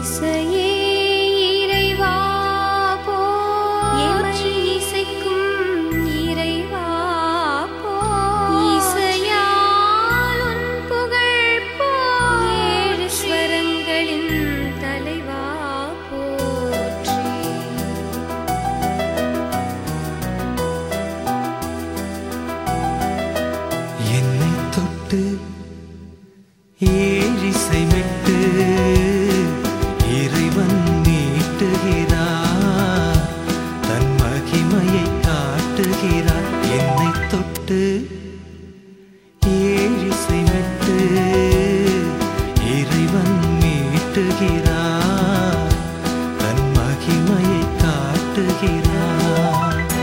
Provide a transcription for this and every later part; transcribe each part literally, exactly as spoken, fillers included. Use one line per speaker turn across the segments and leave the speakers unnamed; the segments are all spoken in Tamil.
ஏழிசை மெட்டு இறைவன் மீட்டுகிறார், தன் மகிமையை காட்டுகிறார். என்னை தொட்டு ஏழிசை மெட்டு இறைவன் மீட்டுகிறார், தன் மகிமையை காட்டுகிறார்.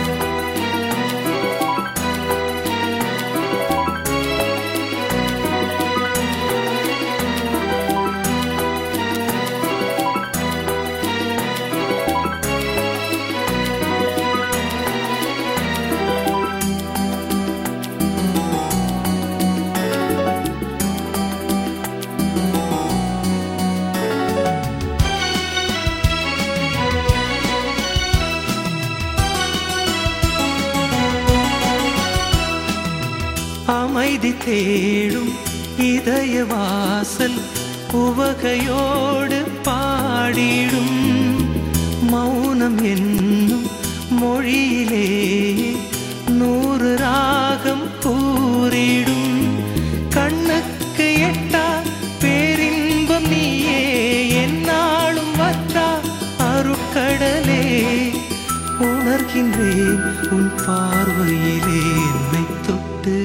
அமைதி தேடும் இதய வாசல் உவகையோடு பாடிடும், மௌனம் என்னும் மொழியிலே நூறு ராகம் கூறிடும். கண்ணுக்கு எட்டா பேரின்பம் நீயே, என்னாலும் வற்றா அருட்கடலே. உணர்கின்றேன் உன் பார்வையிலே என்னை தொட்டு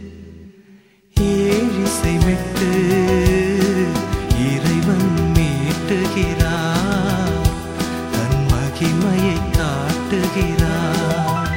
ஏழிசை மெட்டு இறைவன் மீட்டுகிறார், தன் மகிமையை காட்டுகிறார்.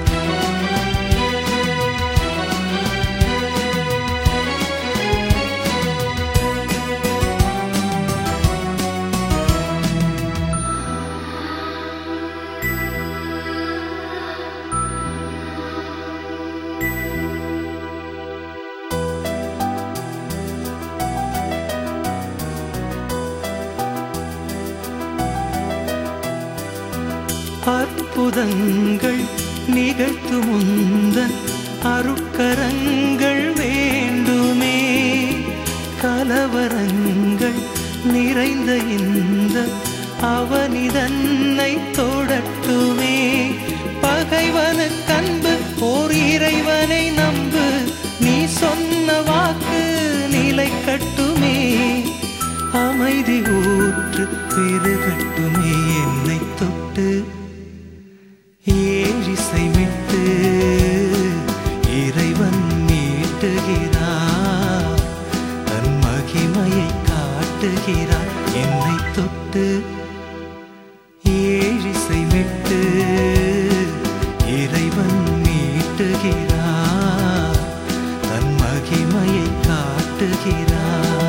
அற்புதங்கள் நிகழ்த்து முந்தன் அருட்கரங்கள் வேண்டுமே, கலவரங்கள் நிறைந்த இந்த அவனிதன்னை தொடட்டுமே. பகைவனுக்கு அன்பு ஓர் இறைவனை நம்பு, நீ சொன்ன வாக்கு நிலை கட்டுமே. அமைதி ஊற்று பெருகட்டுமே. என்னை தொட்டு ஏழிசை மெட்டு இறைவன் மீட்டுகிறார், தன் மகிமையை காட்டுகிறார். என்னை தொட்டு ஏழிசை மெட்டு இறைவன் மீட்டுகிறார், தன் மகிமையை காட்டுகிறார்.